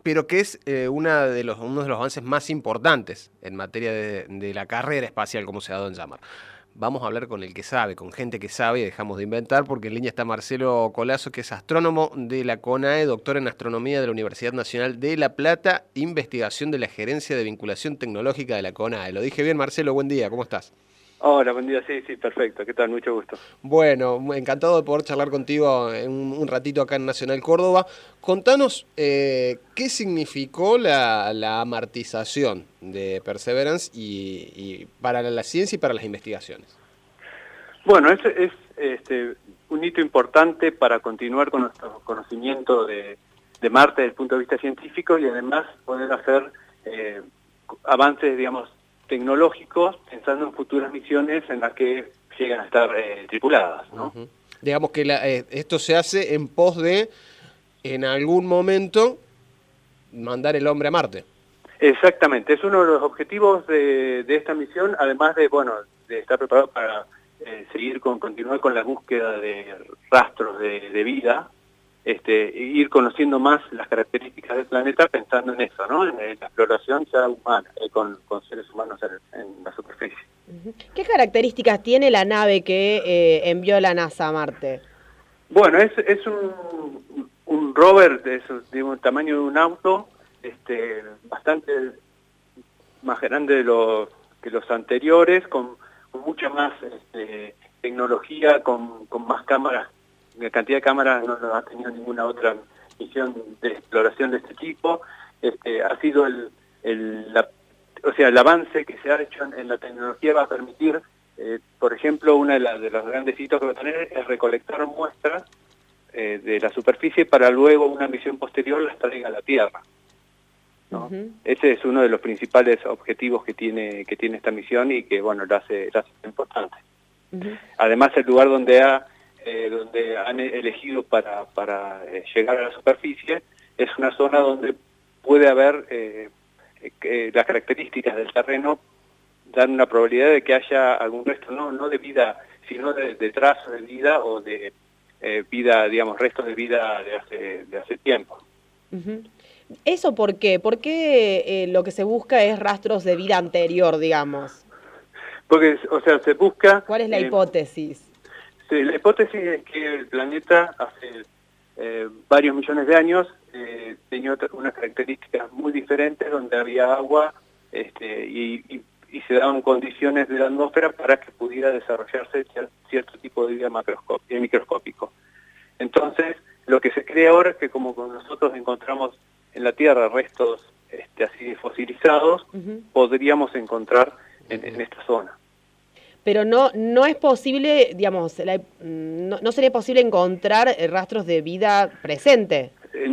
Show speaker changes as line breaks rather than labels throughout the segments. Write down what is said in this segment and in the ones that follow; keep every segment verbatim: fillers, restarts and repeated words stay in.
pero que es eh, una de los, uno de los avances más importantes en materia de, de la carrera espacial, como se ha dado en llamar. Vamos a hablar con el que sabe, con gente que sabe, y dejamos de inventar, porque en línea está Marcelo Colazo, que es astrónomo de la CONAE, doctor en astronomía de la Universidad Nacional de La Plata, investigación de la Gerencia de Vinculación Tecnológica de la CONAE. Lo dije bien, Marcelo, buen día, ¿cómo estás?
Hola, buen día, sí, sí, perfecto, ¿qué tal? Mucho gusto.
Bueno, encantado de poder charlar contigo en un, un ratito acá en Nacional Córdoba. Contanos eh, qué significó la, la amortización de Perseverance y, y para la, la ciencia y para las investigaciones.
Bueno, es, es este, un hito importante para continuar con nuestro conocimiento de, de Marte desde el punto de vista científico y además poder hacer eh, avances, digamos, tecnológicos pensando en futuras misiones en las que llegan a estar eh, tripuladas, ¿no?
Uh-huh. Digamos que la, eh, esto se hace en pos de, en algún momento, mandar el hombre a Marte.
Exactamente, es uno de los objetivos de, de esta misión, además de, bueno, de estar preparado para eh, seguir con, continuar con la búsqueda de rastros de, de vida, este, e ir conociendo más las características del planeta pensando en eso, ¿no? En, en la exploración ya humana, eh, con, con seres humanos en, en la superficie.
¿Qué características tiene la nave que eh, envió la NASA a Marte?
Bueno, es, es un, un rover de, esos, de un tamaño de un auto, este, bastante más grande de lo, que los anteriores, con, con mucha más este, tecnología, con, con más cámaras. La cantidad de cámaras no, no ha tenido ninguna otra misión de exploración de este tipo. Este, ha sido el, el, la, o sea, el avance que se ha hecho en, en la tecnología va a permitir, eh, por ejemplo, uno de, la, de los grandes hitos que va a tener es recolectar muestras eh, de la superficie para luego una misión posterior las traiga a la Tierra, ¿no? Uh-huh. Ese es uno de los principales objetivos que tiene que tiene esta misión y que, bueno, lo hace, lo hace importante. Uh-huh. Además, el lugar donde ha Eh, donde han elegido para, para eh, llegar a la superficie, es una zona donde puede haber eh, eh, las características del terreno, dan una probabilidad de que haya algún resto, no, no de vida, sino de, de trazos de vida o de eh, vida, digamos, restos de vida de hace, de hace tiempo.
Uh-huh. ¿Eso por qué? ¿Por qué eh, lo que se busca es rastros de vida anterior, digamos?
Porque, o sea, se busca...
¿Cuál es la eh, hipótesis?
Sí, la hipótesis es que el planeta hace eh, varios millones de años eh, tenía unas características muy diferentes donde había agua este, y, y, y se daban condiciones de la atmósfera para que pudiera desarrollarse cierto tipo de vida microscópico. Entonces, lo que se cree ahora es que como nosotros encontramos en la Tierra restos este, así fosilizados, uh-huh. podríamos encontrar en, en esta zona.
Pero no no es posible, digamos, la, no, no sería posible encontrar rastros de vida presente.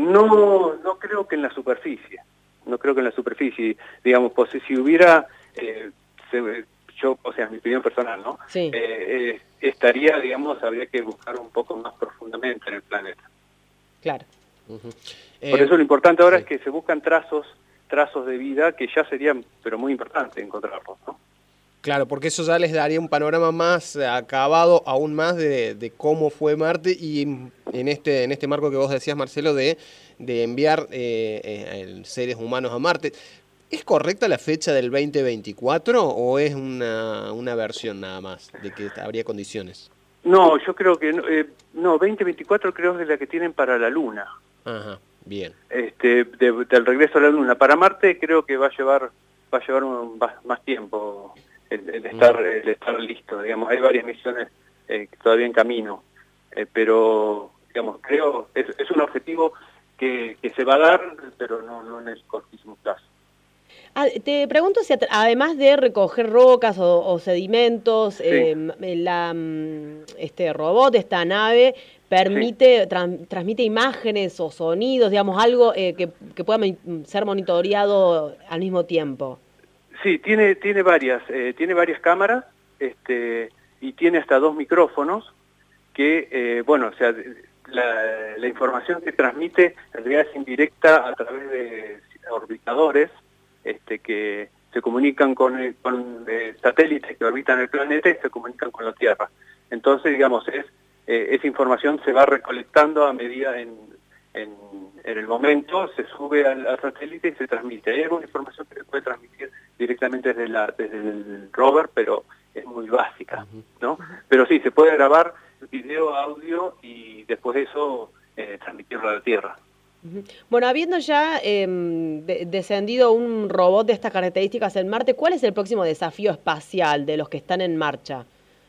No, no creo que en la superficie, no creo que en la superficie, digamos, pues si hubiera, eh, se, yo, o sea, mi opinión personal, ¿no?
Sí.
Eh, eh, estaría, digamos, habría que buscar un poco más profundamente en el planeta.
Claro.
Uh-huh. Por
eh,
eso lo importante ahora
sí.
es que se buscan trazos, trazos de vida que ya serían, pero muy importante encontrarlos, ¿no?
Claro, porque eso ya les daría un panorama más acabado, aún más de, de cómo fue Marte y en este en este marco que vos decías, Marcelo, de, de enviar eh, eh, seres humanos a Marte. ¿Es correcta la fecha del veinte veinticuatro o es una, una versión nada más de que habría condiciones?
No, yo creo que eh, no, veinte veinticuatro creo que es la que tienen para la Luna.
Ajá, bien.
Este, de, del regreso a la Luna. Para Marte creo que va a llevar va a llevar un, más tiempo. El, el, estar, el estar listo, digamos, hay varias misiones eh, todavía en camino, eh, pero, digamos, creo, es, es un objetivo que, que se va a dar, pero no, no en el cortísimo plazo.
Ah, te pregunto si además de recoger rocas o, o sedimentos, sí. eh, la, este robot, esta nave, permite, sí. tra- transmite imágenes o sonidos, digamos, algo eh, que, que pueda ser monitoreado al mismo tiempo.
Sí, tiene, tiene varias, eh, tiene varias cámaras, este, y tiene hasta dos micrófonos que, eh, bueno, o sea, la, la información que transmite en realidad es indirecta a través de orbitadores, este, que se comunican con, con eh, satélites que orbitan el planeta y se comunican con la Tierra. Entonces, digamos, es, eh, esa información se va recolectando a medida en, en, en el momento, se sube al, al satélite y se transmite. Hay alguna información que se puede transmitir directamente desde, la, desde el rover, pero es muy básica, ¿no? Pero sí, se puede grabar video, audio y después de eso eh, transmitirlo a la Tierra.
Bueno, habiendo ya eh, de descendido un robot de estas características en Marte, ¿cuál es el próximo desafío espacial de los que están en marcha?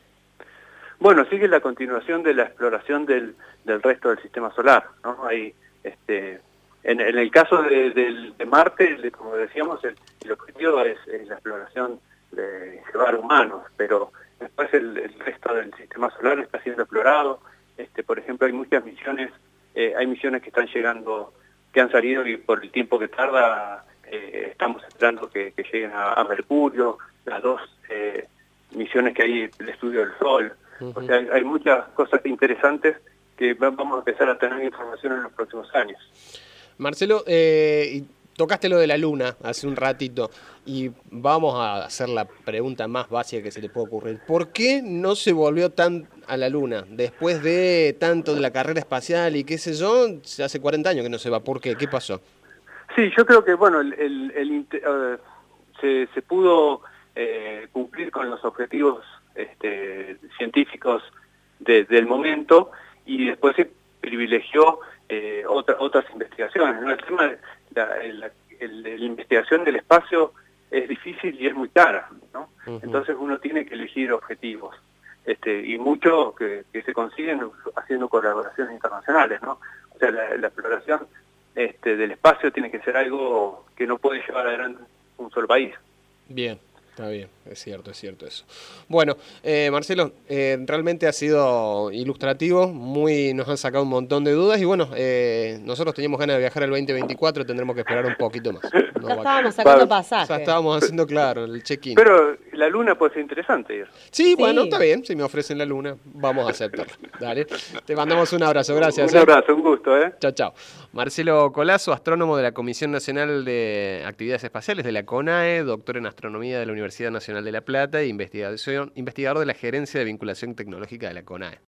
Bueno, sigue la continuación de la exploración del, del resto del sistema solar, ¿no? Hay, este, en, en el caso de, de, de Marte, de, como decíamos, el, el objetivo es, es la exploración de llevar humanos, pero después el, el resto del sistema solar está siendo explorado. Este, por ejemplo, hay muchas misiones, eh, hay misiones que están llegando, que han salido y por el tiempo que tarda, eh, estamos esperando que, que lleguen a, a Mercurio, las dos eh, misiones que hay, el estudio del Sol. Uh-huh. O sea, hay, hay muchas cosas interesantes que vamos a empezar a tener información en los próximos años.
Marcelo, eh, tocaste lo de la Luna hace un ratito y vamos a hacer la pregunta más básica que se le puede ocurrir. ¿Por qué no se volvió tan a la Luna después de tanto de la carrera espacial y qué sé yo? Hace cuarenta años que no se va. ¿Por qué? ¿Qué pasó?
Sí, yo creo que bueno, el, el, el, uh, se, se pudo eh, cumplir con los objetivos este, científicos de, del momento y después se privilegió eh, otra, otras investigaciones, ¿no? El tema de la, la, el, la investigación del espacio es difícil y es muy cara, ¿no? Uh-huh. Entonces uno tiene que elegir objetivos, este, y mucho que, que se consiguen haciendo colaboraciones internacionales, ¿no? O sea, la, la exploración este, del espacio tiene que ser algo que no puede llevar adelante un solo país.
Bien. Está bien, es cierto, es cierto eso. Bueno, eh, Marcelo, eh, realmente ha sido ilustrativo, muy, nos han sacado un montón de dudas y bueno, eh, nosotros teníamos ganas de viajar al veinte veinticuatro, tendremos que esperar un poquito más. No
ya estábamos sacando pasajes.
Ya estábamos haciendo, claro, el check-in.
Pero la Luna puede ser interesante ir.
Sí, sí, bueno, está bien, si me ofrecen la Luna, vamos a aceptarlo. Dale, te mandamos un abrazo, gracias.
Un abrazo, ¿eh? Un gusto, ¿eh?
Chao, chao. Marcelo Colazo, astrónomo de la Comisión Nacional de Actividades Espaciales de la CONAE, doctor en astronomía de la Universidad Nacional de La Plata e investigador de la Gerencia de Vinculación Tecnológica de la CONAE.